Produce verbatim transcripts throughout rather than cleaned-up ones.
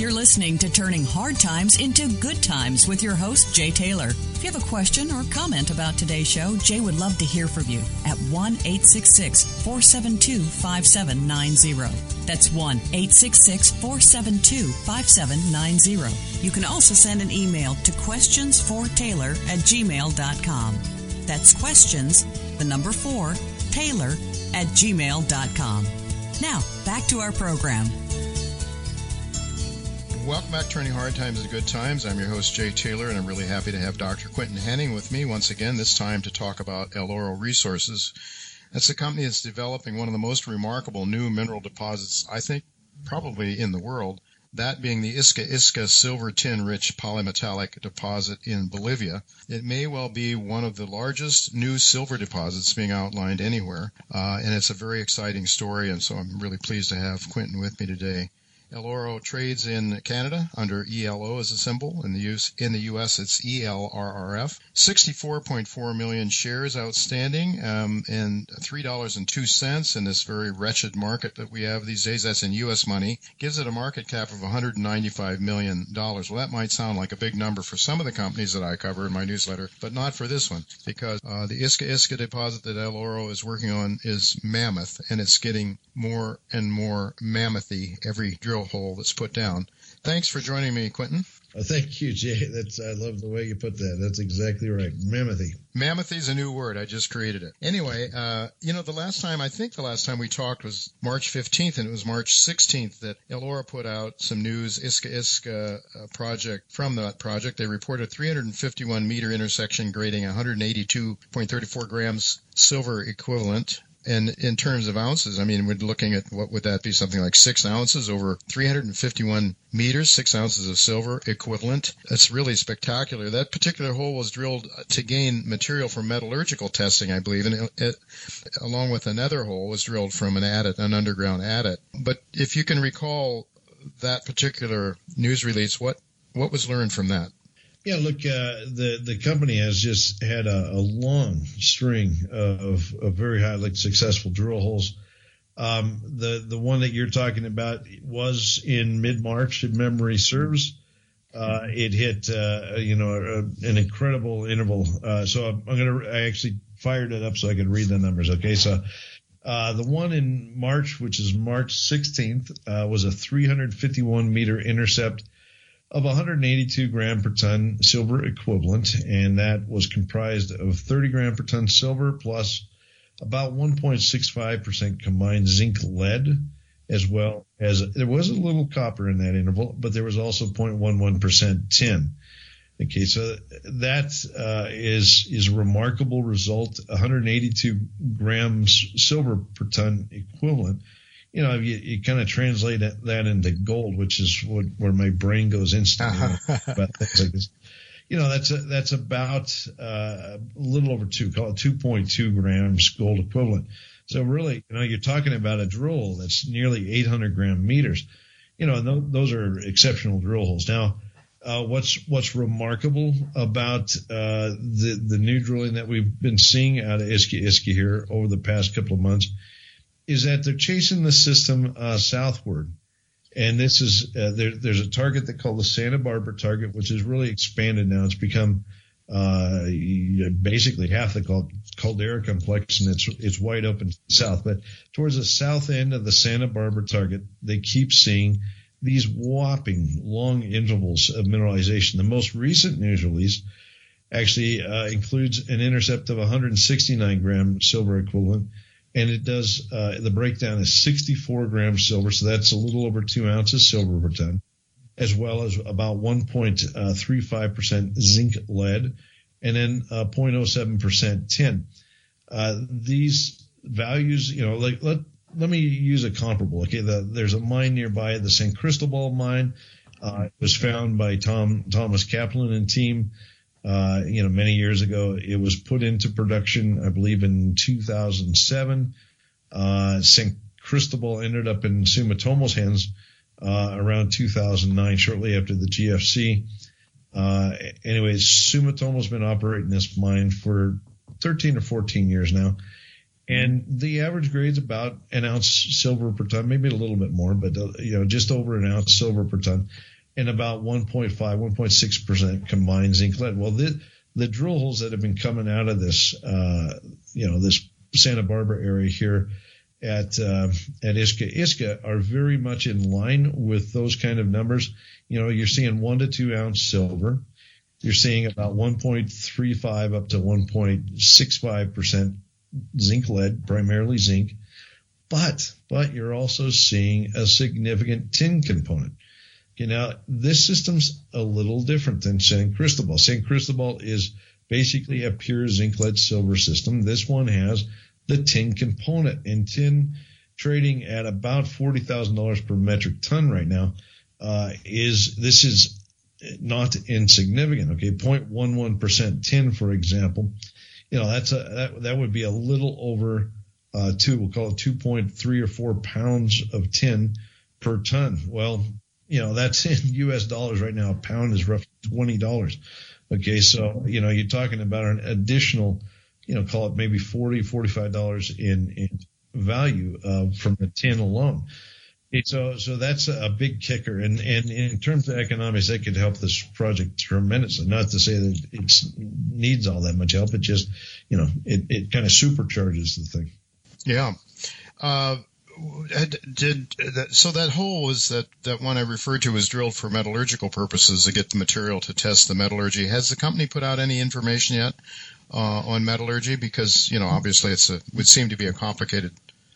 You're listening to Turning Hard Times into Good Times with your host, Jay Taylor. If you have a question or comment about today's show, Jay would love to hear from you at one eight six six, four seven two, five seven nine zero. That's one eight six six, four seven two, five seven nine zero. You can also send an email to questions for taylor at gmail dot com. That's questions, the number four, Taylor at gmail dot com. Now, back to our program. Welcome back to Turning Hard Times into Good Times. I'm your host, Jay Taylor, and I'm really happy to have Doctor Quentin Henning with me once again, this time to talk about El Oro Resources. That's a company that's developing one of the most remarkable new mineral deposits, I think, probably in the world, that being the Isca Isca silver tin-rich polymetallic deposit in Bolivia. It may well be one of the largest new silver deposits being outlined anywhere, uh, and it's a very exciting story, and so I'm really pleased to have Quentin with me today. El Oro trades in Canada under E L O as a symbol. In the, U S, in the U S, it's E L R R F. sixty-four point four million shares outstanding, um, and three dollars and two cents in this very wretched market that we have these days. That's in U S money. Gives it a market cap of one hundred ninety-five million dollars. Well, that might sound like a big number for some of the companies that I cover in my newsletter, but not for this one, because uh, the Isca Isca deposit that El Oro is working on is mammoth, and it's getting more and more mammothy every drill hole that's put down. Thanks for joining me, Quentin. Oh, thank you, Jay. That's I love the way you put that. That's exactly right. Mammothy. Mammothy is a new word. I just created it. Anyway, uh, you know, the last time, I think the last time we talked was March fifteenth, and it was March sixteenth that El Oro put out some news, Isca Isca uh, project. From that project, they reported three hundred fifty-one meter intersection grading one hundred eighty-two point three four grams silver equivalent. And in terms of ounces, I mean, we're looking at what would that be? Something like six ounces over three hundred fifty-one meters, six ounces of silver equivalent. That's really spectacular. That particular hole was drilled to gain material for metallurgical testing, I believe, and it, it, along with another hole was drilled from an adit, an underground adit. But if you can recall that particular news release, what what was learned from that? Yeah, look, uh, the the company has just had a, a long string of, of very highly successful drill holes. Um, the the one that you're talking about was in mid-March, if memory serves. Uh, it hit, uh, you know, a, an incredible interval. Uh, so I'm, I'm going to I actually fired it up so I could read the numbers. Okay, so uh, the one in March, which is March sixteenth, uh, was a three hundred fifty-one meter intercept of one hundred eighty-two gram per ton silver equivalent, and that was comprised of thirty gram per ton silver plus about one point six five percent combined zinc lead, as well as there was a little copper in that interval, but there was also zero point one one percent tin. Okay, so that uh, is is a remarkable result. one hundred eighty-two grams silver per ton equivalent. You know, you, you kind of translate that into gold, which is what, where my brain goes instantly about things like this. You know, that's a, that's about uh, a little over two, call it two point two grams gold equivalent. So really, you know, you're talking about a drill that's nearly eight hundred gram meters. You know, and th- those are exceptional drill holes. Now, uh, what's what's remarkable about uh, the the new drilling that we've been seeing out of Isca Isca here over the past couple of months is that they're chasing the system uh, southward. And this is uh, there, there's a target they call the Santa Barbara target, which has really expanded now. It's become uh, basically half the caldera complex, and it's it's wide open south. But towards the south end of the Santa Barbara target, they keep seeing these whopping long intervals of mineralization. The most recent news release actually uh, includes an intercept of one hundred sixty-nine gram silver equivalent. And it does, uh, the breakdown is sixty-four grams silver, so that's a little over two ounces silver per ton, as well as about one point three five percent zinc lead, and then uh, zero point zero seven percent tin. Uh, these values, you know, like let let me use a comparable. Okay, the, there's a mine nearby, the San Cristobal mine. Uh, it was found by Tom Thomas Kaplan and team. Uh, you know, many years ago. It was put into production, I believe, in two thousand seven. Uh, San Cristobal ended up in Sumitomo's hands uh, around two thousand nine, shortly after the G F C. Uh, anyways, Sumitomo's been operating this mine for thirteen or fourteen years now. And the average grade's about an ounce silver per ton, maybe a little bit more, but, uh, you know, just over an ounce silver per ton. and about one point five, one point six percent combined zinc lead. Well, the, the drill holes that have been coming out of this, uh, you know, this Santa Barbara area here at, uh, at Iska, Iska are very much in line with those kind of numbers. You know, you're seeing one to two ounce silver. You're seeing about one point three five up to one point six five percent zinc lead, primarily zinc. But, but you're also seeing a significant tin component. Okay, now this system's a little different than San Cristobal. San Cristobal is basically a pure zinc lead silver system. This one has the tin component, and tin trading at about forty thousand dollars per metric ton right now, uh, is, this is not insignificant. Okay. zero point one one percent tin, for example, you know, that's a, that, that would be a little over, uh, two, we'll call it two point three or four pounds of tin per ton. Well, you know, that's in U S dollars right now. A pound is roughly twenty dollars. Okay. So, you know, you're talking about an additional, you know, call it maybe forty, forty-five dollars in, in value, uh, from the tin alone. So, so that's a big kicker. And, and in terms of economics, that could help this project tremendously. Not to say that it needs all that much help. It just, you know, it, it kind of supercharges the thing. Yeah. Uh, did that, so that hole was that, that one I referred to was drilled for metallurgical purposes to get the material to test the metallurgy. Has the company put out any information yet, uh, on metallurgy? Because, you know, obviously it's a, would seem to be a complicated.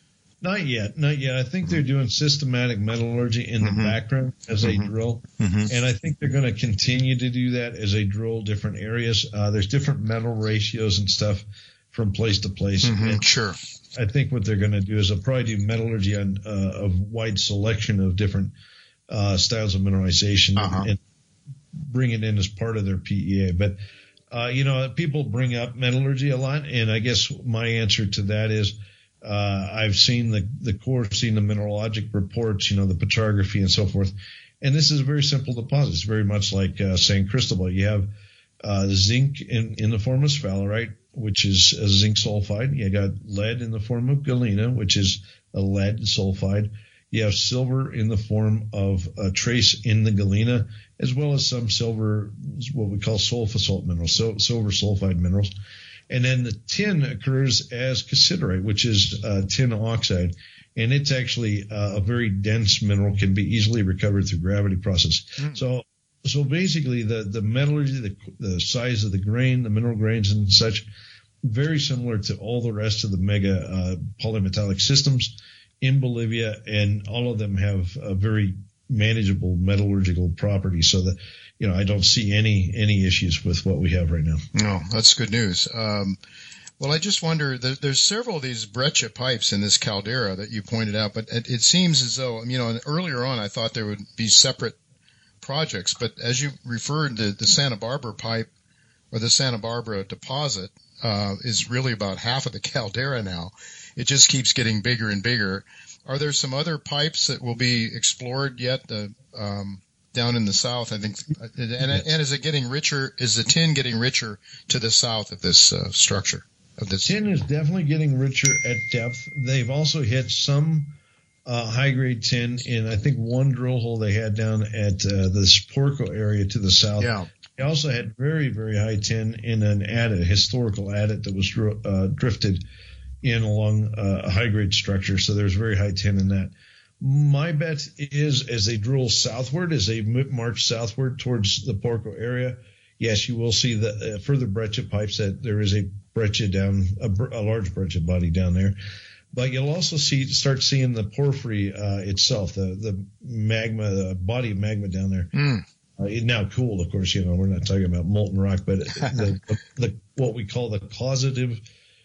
Not yet, not yet. I think they're doing systematic metallurgy in the mm-hmm. background as they mm-hmm. drill, mm-hmm. and I think they're going to continue to do that as they drill different areas. Uh, there's different metal ratios and stuff from place to place. Mm-hmm. And sure. I think what they're going to do is they'll probably do metallurgy on uh, a wide selection of different uh, styles of mineralization uh-huh. and, and bring it in as part of their P E A. But uh, you know, people bring up metallurgy a lot, and I guess my answer to that is. Uh, I've seen the, the core, seen the mineralogic reports, you know, the petrography and so forth. And this is a very simple deposit. It's very much like uh, San Cristobal. You have uh, zinc in, in the form of sphalerite, which is a zinc sulfide. You got lead in the form of galena, which is a lead sulfide. You have silver in the form of a trace in the galena, as well as some silver, what we call sulfosalt minerals, so, silver sulfide minerals. And then the tin occurs as cassiterite, which is uh, tin oxide, and it's actually uh, a very dense mineral, can be easily recovered through gravity process. Mm. So, so basically, the the metallurgy, the the size of the grain, the mineral grains and such, very similar to all the rest of the mega uh, polymetallic systems in Bolivia, and all of them have a very manageable metallurgical properties. So that. You know, I don't see any any issues with what we have right now. No, that's good news. Um, well, I just wonder, there, there's several of these breccia pipes in this caldera that you pointed out, but it, it seems as though, you know, earlier on I thought there would be separate projects, but as you referred to the Santa Barbara pipe or the Santa Barbara deposit uh, is really about half of the caldera now. It just keeps getting bigger and bigger. Are there some other pipes that will be explored yet? The um down in the south, I think, and, and is it getting richer? Is the tin getting richer to the south of this uh, structure? Of this tin is definitely getting richer at depth. They've also hit some uh, high grade tin in, I think, one drill hole they had down at uh, this Porco area to the south. Yeah. They also had very, very high tin in an adit, a historical adit that was uh, drifted in along uh, a high grade structure. So there's very high tin in that. My bet is as they drill southward, as they march southward towards the Porco area, yes, you will see the uh, further breccia pipes that there is a breccia down, a, a large breccia body down there. But you'll also see, start seeing the porphyry uh, itself, the, the magma, the body of magma down there. Mm. Uh, it now cooled, of course, you know, we're not talking about molten rock, but the, the, the what we call the causative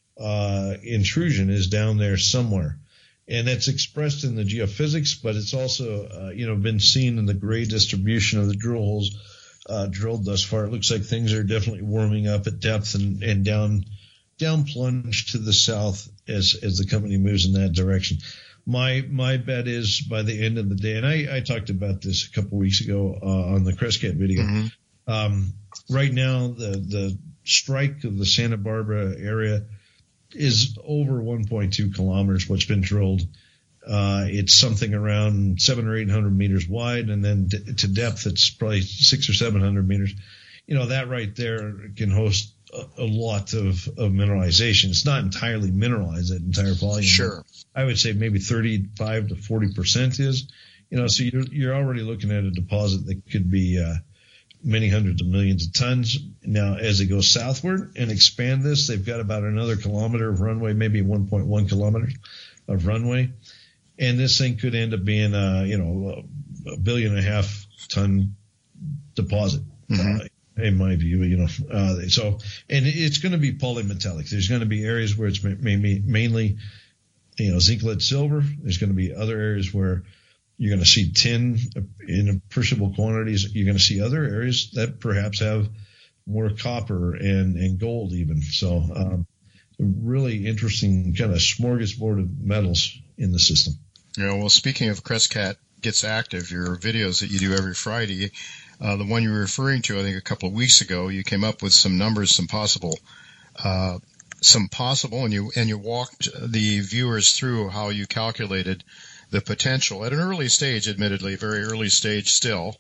uh, intrusion is down there somewhere. And it's expressed in the geophysics, but it's also, uh, you know, been seen in the grade distribution of the drill holes uh, drilled thus far. It looks like things are definitely warming up at depth and, and down, down plunge to the south as as the company moves in that direction. My my bet is by the end of the day, and I, I talked about this a couple weeks ago uh, on the Crescat video. Mm-hmm. Um, right now, the the strike of the Santa Barbara area is over one point two kilometers, what's been drilled Uh, it's something around seven or eight hundred meters wide, and then d- to depth, it's probably six or seven hundred meters. You know, that right there can host a, a lot of, of mineralization. It's not entirely mineralized, that entire volume. Sure. I would say maybe thirty-five to forty percent is. You know, so you're you're already looking at a deposit that could be uh, many hundreds of millions of tons. Now, as they go southward and expand this, they've got about another kilometer of runway, maybe one point one kilometers of runway. And this thing could end up being, a, you know, a billion and a half ton deposit, mm-hmm. uh, in my view, you know. Uh, so, and it's going to be polymetallic. There's going to be areas where it's mainly, mainly, you know, zinc, lead, silver. There's going to be other areas where you're going to see tin in appreciable quantities. You're going to see other areas that perhaps have more copper and, and gold even. So, um, really interesting kind of smorgasbord of metals in the system. Yeah, well, speaking of Crescat Gets Active, your videos that you do every Friday, uh, the one you were referring to, I think a couple of weeks ago, you came up with some numbers, some possible, uh, some possible, and you and you walked the viewers through how you calculated the potential at an early stage, admittedly, very early stage still,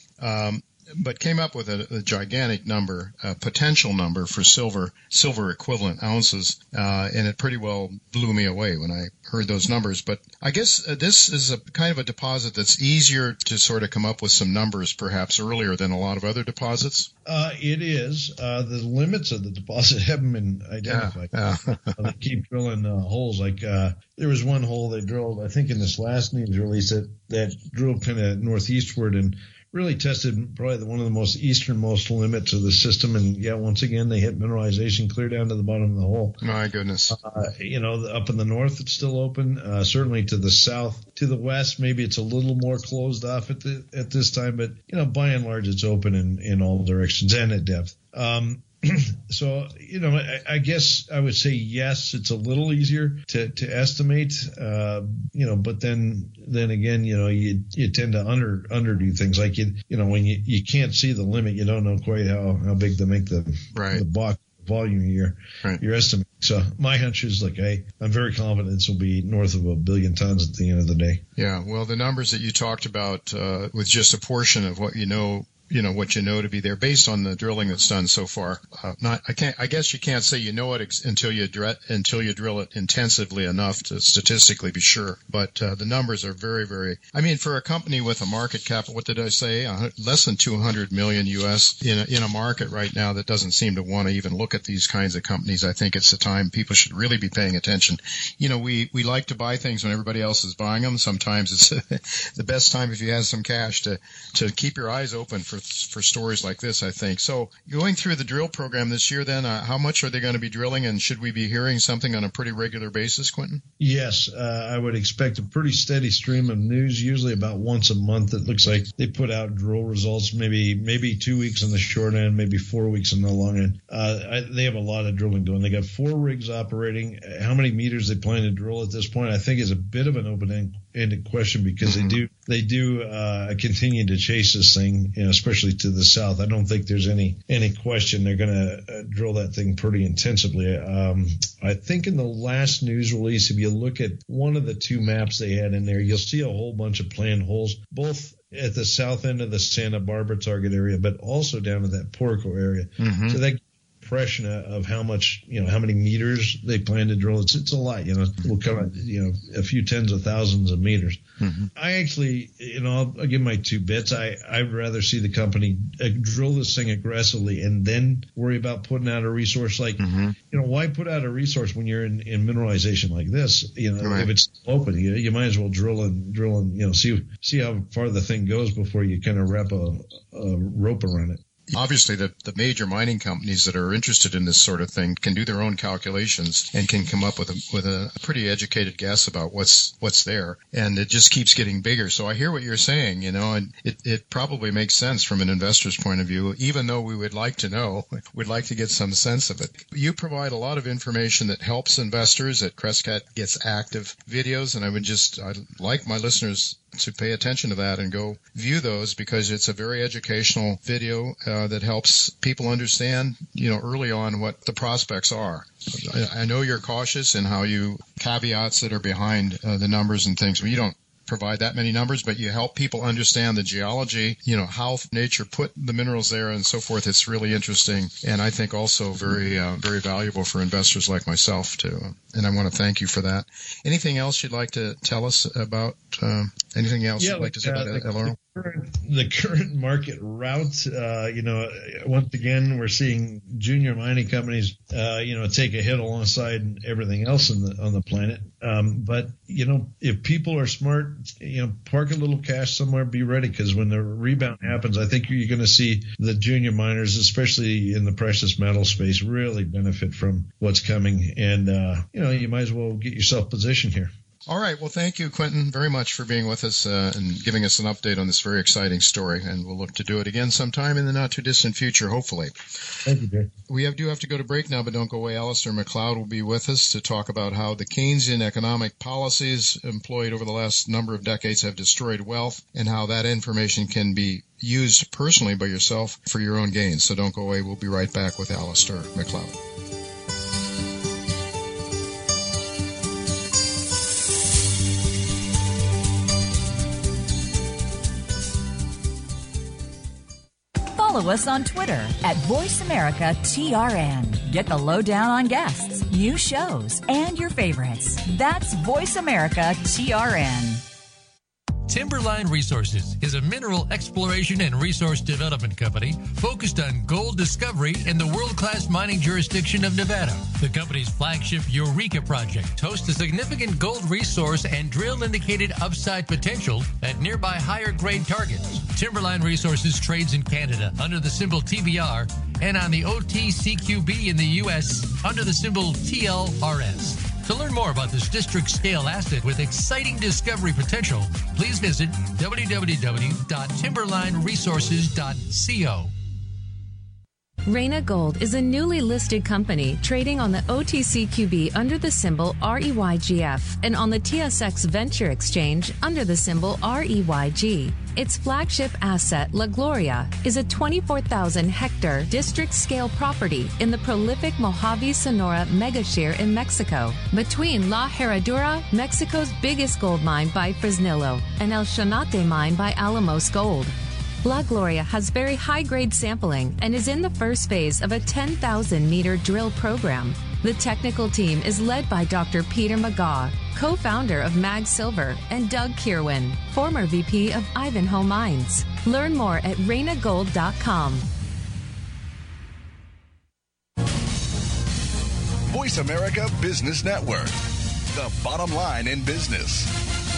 um, but came up with a, a gigantic number, a potential number for silver, silver equivalent ounces, uh, and it pretty well blew me away when I heard those numbers. But I guess uh, this is a kind of a deposit that's easier to sort of come up with some numbers perhaps earlier than a lot of other deposits. Uh, it is. Uh, the limits of the deposit haven't been identified. Yeah, yeah. They keep drilling uh, holes. Like uh, there was one hole they drilled, I think in this last news release, that, that drilled kind of northeastward and really tested probably the, one of the most easternmost limits of the system. And, yeah, once again, they hit mineralization clear down to the bottom of the hole. My goodness. Uh, you know, up in the north, it's still open. Uh, certainly to the south. To the west, maybe it's a little more closed off at the, at this time. But, you know, by and large, it's open in, in all directions and at depth. Um, so, you know, I, I guess I would say yes, it's a little easier to, to estimate, uh, you know, but then, then again, you know, you, you tend to under, underdo things like you, you know, when you, you can't see the limit, you don't know quite how, how big to make the, right. the box volume you're, right. you're estimating. So my hunch is like, I, I'm very confident this will be north of a billion tons at the end of the day. Yeah. Well, the numbers that you talked about, uh, with just a portion of what you know, you know, what you know to be there based on the drilling that's done so far. Uh, not, I can't, I guess you can't say you know it ex- until you dr- until you drill it intensively enough to statistically be sure. But, uh, the numbers are very, very, I mean, for a company with a market cap, what did I say? Uh, less than two hundred million U S in a, in a market right now that doesn't seem to want to even look at these kinds of companies. I think it's the time people should really be paying attention. You know, we, we like to buy things when everybody else is buying them. Sometimes it's the best time if you have some cash to, to keep your eyes open for for stories like this, I think. So going through the drill program this year, then, uh, how much are they going to be drilling, and should we be hearing something on a pretty regular basis, Quentin? Yes, uh, I would expect a pretty steady stream of news, usually about once a month. It looks like they put out drill results, maybe maybe two weeks on the short end, maybe four weeks on the long end. Uh, I, they have a lot of drilling going. They got four rigs operating. How many meters they plan to drill at this point, I think, is a bit of an open-ended question because mm-hmm. they do they do uh, continue to chase this thing, you know, especially to the south. I don't think there's any any question they're going to uh, drill that thing pretty intensively. Um, I think in the last news release, if you look at one of the two maps they had in there, you'll see a whole bunch of planned holes, both at the south end of the Santa Barbara target area, but also down to that Porco area. Mm-hmm. So that impression of how much, you know, how many meters they plan to drill. It's, it's a lot, you know, we'll come out, you know, a few tens of thousands of meters. Mm-hmm. I actually, you know, I'll, I'll give my two bits. I, I'd rather see the company uh, drill this thing aggressively and then worry about putting out a resource. Like, mm-hmm. you know, why put out a resource when you're in, in mineralization like this? You know, right. If it's open, you, you might as well drill and drill and, you know, see, see how far the thing goes before you kind of wrap a, a rope around it. Obviously, the, the major mining companies that are interested in this sort of thing can do their own calculations and can come up with a with a pretty educated guess about what's what's there. And it just keeps getting bigger. So I hear what you're saying, you know, and it, it probably makes sense from an investor's point of view, even though we would like to know, we'd like to get some sense of it. You provide a lot of information that helps investors at Crescat Gets Active videos, and I would just, I'd like my listeners to pay attention to that and go view those, because it's a very educational video uh, that helps people understand, you know, early on what the prospects are. I, I know you're cautious in how you caveats that are behind uh, the numbers and things. You don't provide that many numbers, but you help people understand the geology, you know, how nature put the minerals there and so forth. It's really interesting, and I think also very, uh, very valuable for investors like myself too. And I want to thank you for that. Anything else you'd like to tell us about? Uh, anything else yeah, you'd like to say uh, about the, El Oro? The current, the current market route, uh, you know, once again, we're seeing junior mining companies, uh, you know, take a hit alongside everything else on the on the planet. Um, but you know, if people are smart, you know, park a little cash somewhere, be ready, because when the rebound happens, I think you're going to see the junior miners, especially in the precious metal space, really benefit from what's coming. And uh, you know, you might as well get yourself positioned here. All right. Well, thank you, Quentin, very much for being with us uh, and giving us an update on this very exciting story. And we'll look to do it again sometime in the not-too-distant future, hopefully. Thank you, Jay. We have, do have to go to break now, but don't go away. Alistair MacLeod will be with us to talk about how the Keynesian economic policies employed over the last number of decades have destroyed wealth, and how that information can be used personally by yourself for your own gains. So don't go away. We'll be right back with Alistair MacLeod. Follow us on Twitter at Voice America T R N. Get the lowdown on guests, new shows, and your favorites. That's Voice America T R N. Timberline Resources is a mineral exploration and resource development company focused on gold discovery in the world-class mining jurisdiction of Nevada. The company's flagship Eureka project hosts a significant gold resource and drill-indicated upside potential at nearby higher-grade targets. Timberline Resources trades in Canada under the symbol T B R and on the O T C Q B in the U S under the symbol T L R S. To learn more about this district-scale asset with exciting discovery potential, please visit w w w dot timberline resources dot co. Reyna Gold is a newly listed company trading on the O T C Q B under the symbol R E Y G F and on the T S X Venture Exchange under the symbol R E Y G. Its flagship asset, La Gloria, is a twenty-four thousand hectare district-scale property in the prolific Mojave Sonora megashire in Mexico, between La Herradura, Mexico's biggest gold mine by Fresnillo, and El Shonate mine by Alamos Gold. La Gloria has very high-grade sampling and is in the first phase of a ten thousand meter drill program. The technical team is led by Doctor Peter McGaugh, co-founder of Mag Silver, and Doug Kirwan, former V P of Ivanhoe Mines. Learn more at reyna gold dot com. Voice America Business Network, the bottom line in business.